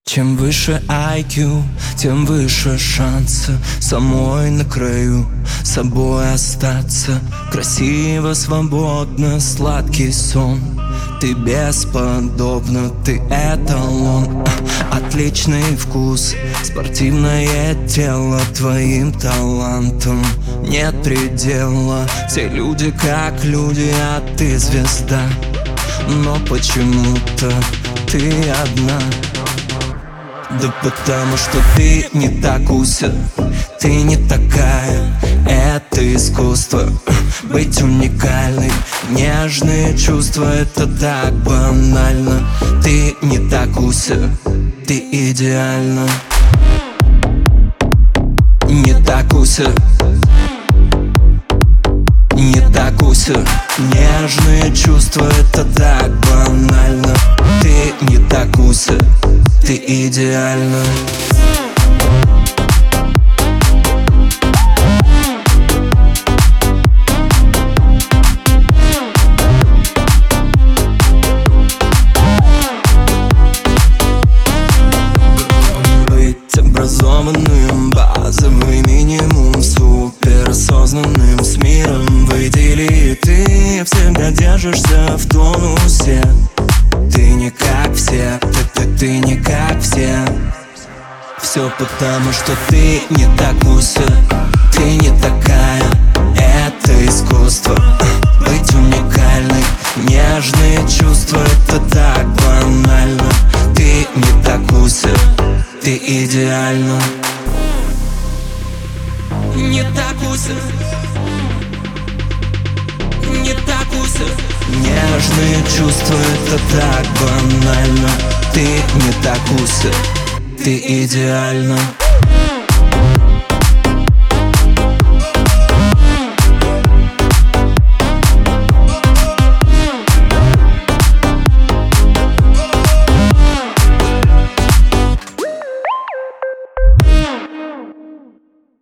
Чем выше IQ, тем выше шансы самой на краю собой остаться. Красиво, свободно, сладкий сон. Ты бесподобна, ты эталон. Отличный вкус, спортивное тело. Твоим талантом нет предела. Все люди как люди, а ты звезда. Но почему-то ты одна. Да потому что ты не так, Уся, ты не такая. Это искусство, быть уникальной. Нежные чувства, это так банально. Ты не так, Уся, ты идеальна. Не так, Уся, не так, Уся. Нежные чувства, это так банально. Ты не так, Уся, ты идеальна. Быть образованным, базовый минимум. Суперосознанным с миром в идиллии. Ты всегда держишься в тонусе. Ты не как все, ты не как все. Все потому, что ты не так, Уся, ты не такая. Это искусство, быть уникальной. Нежные чувства, это так банально. Ты не так, Уся, ты идеальна. Не так, Уся, не так, Уся. Нежные чувства, это так банально. Ты не так, Уся, ты идеальна.